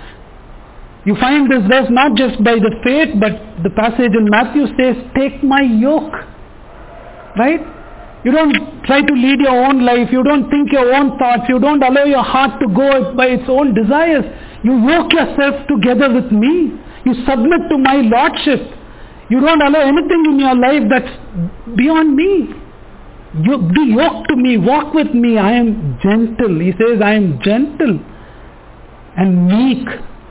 You find this rest not just by the faith, but the passage in Matthew says, take my yoke. Right? You don't try to lead your own life. You don't think your own thoughts. You don't allow your heart to go by its own desires. You yoke yourself together with me. You submit to my lordship. You don't allow anything in your life that's beyond me. You be yoked to me. Walk with me. I am gentle. He says, I am gentle and meek.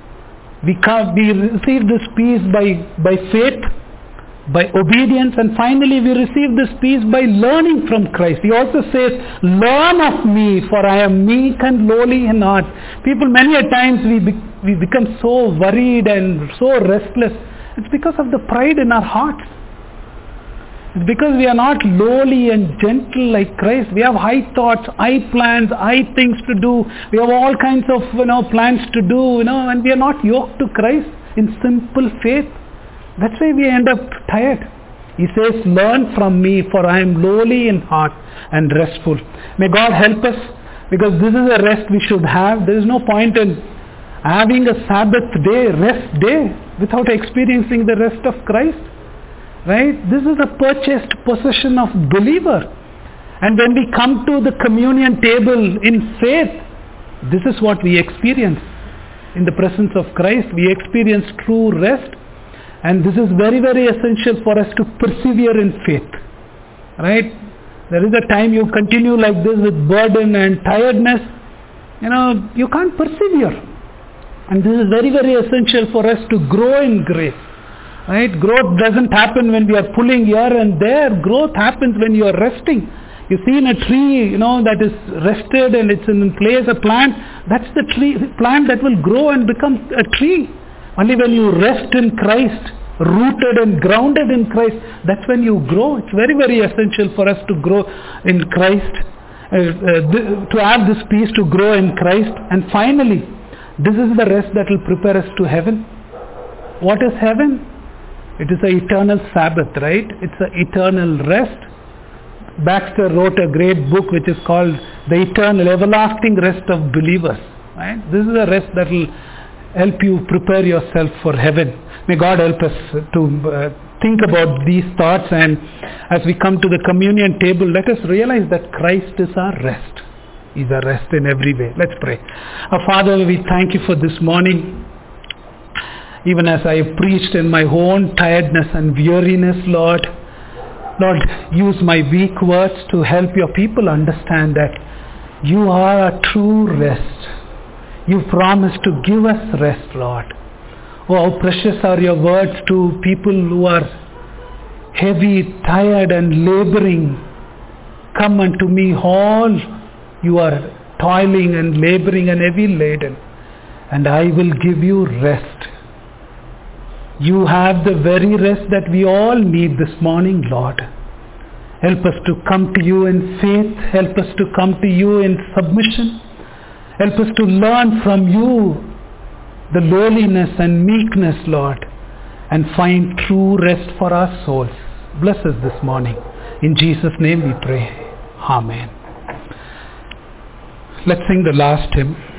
We receive this peace by faith, by obedience, and finally we receive this peace by learning from Christ. He also says, learn of me, for I am meek and lowly in heart. People, many a times we become so worried and so restless. It's because of the pride in our hearts. It's because we are not lowly and gentle like Christ. We have high thoughts, high plans, high things to do. We have all kinds of plans to do, and we are not yoked to Christ in simple faith. That's why we end up tired. He says, learn from me, for I am lowly in heart and restful. May God help us, because this is a rest we should have. There is no point in having a Sabbath day, rest day, without experiencing the rest of Christ. Right? This is a purchased possession of believer. And when we come to the communion table in faith, this is what we experience. In the presence of Christ, we experience true rest. And this is very, very essential for us to persevere in faith. Right? There is a time you continue like this with burden and tiredness. You can't persevere. And this is very, very essential for us to grow in grace. Right? Growth doesn't happen when we are pulling here and there. Growth happens when you are resting. You see in a tree, that is rested and it's in place, a plant, that's the plant that will grow and become a tree. Only when you rest in Christ, rooted and grounded in Christ, that's when you grow. It's very, very essential for us to grow in Christ, to have this peace, to grow in Christ. And finally, this is the rest that will prepare us to heaven. What is heaven? It is an eternal Sabbath, right? It's an eternal rest. Baxter wrote a great book which is called The Eternal, Everlasting Rest of Believers. Right? This is a rest that will help you prepare yourself for heaven. May God help us to think about these thoughts, and as we come to the communion table, let us realize that Christ is our rest. He's our rest in every way. Let's pray. Our Father, we thank you for this morning. Even as I have preached in my own tiredness and weariness, Lord, use my weak words to help your people understand that you are a true rest. You promised to give us rest, Lord. Oh, how precious are your words to people who are heavy, tired and laboring. Come unto me all you are toiling and laboring and heavy laden, and I will give you rest. You have the very rest that we all need this morning, Lord. Help us to come to you in faith. Help us to come to you in submission. Help us to learn from you the lowliness and meekness, Lord, and find true rest for our souls. Bless us this morning. In Jesus' name we pray. Amen. Let's sing the last hymn.